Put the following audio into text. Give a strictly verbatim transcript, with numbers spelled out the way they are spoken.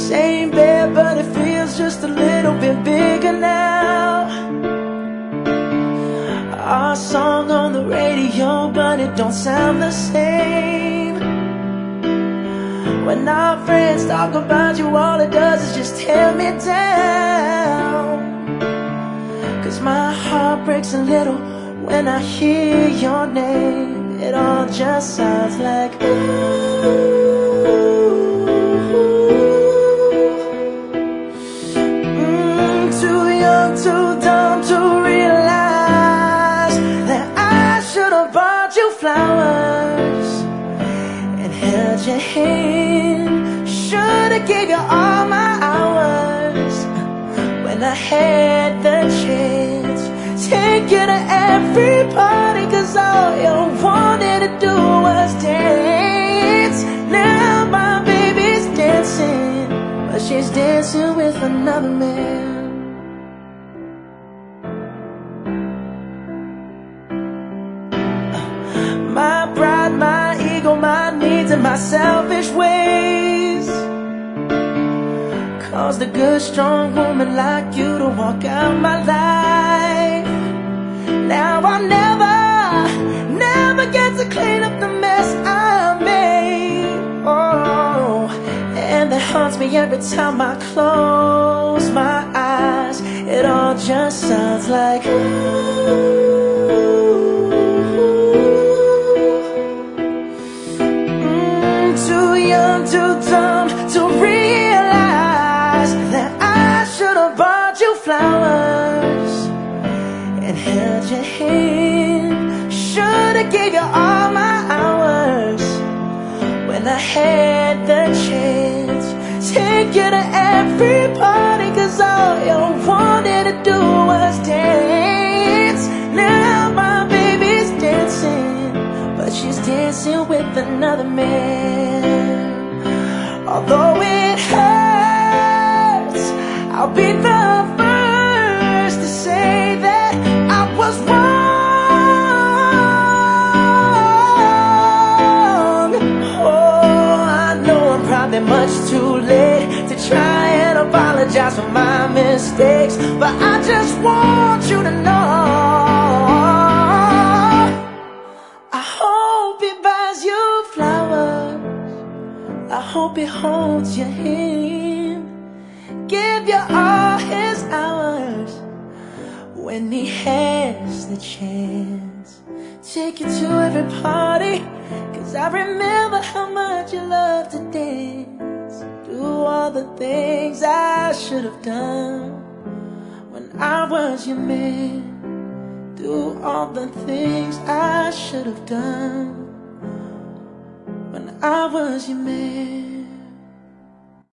Same bed, but it feels just a little bit bigger now. Our song on the radio, but it don't sound the same. When our friends talk about you, all it does is just tear me down. Cause my heart breaks a little when I hear your name. It all just sounds like ooh. Mm, too young, too dumb to realize that I should have bought you flowers and held your hand. Should have gave you all my hours when I had the chance. Take you to every party, cause all you wanted to do was dance. Now my baby's dancing, but she's dancing with another man. My pride, my ego, my needs, and my selfish ways caused a good, strong woman like you to walk out my life. Now I'll never, never get to clean up the mess I made. Oh, and that haunts me every time I close my eyes. It all just sounds like ooh. Too dumb to realize that I should have bought you flowers and held your hand. Should have gave you all my hours when I had the chance. Take you to every party, cause all you wanted to do was dance. Now my baby's dancing, but she's dancing with another man. Although it hurts, I'll be the first to say that I was wrong. Oh, I know I'm probably much too late to try and apologize for my mistakes, but I just want you to know I hope he buys you flowers, I hope he holds your hand, give you all his hours when he has the chance. Take you to every party, cause I remember how much you loved to dance. Do all the things I should have done when I was your man. Do all the things I should have done when I was your man.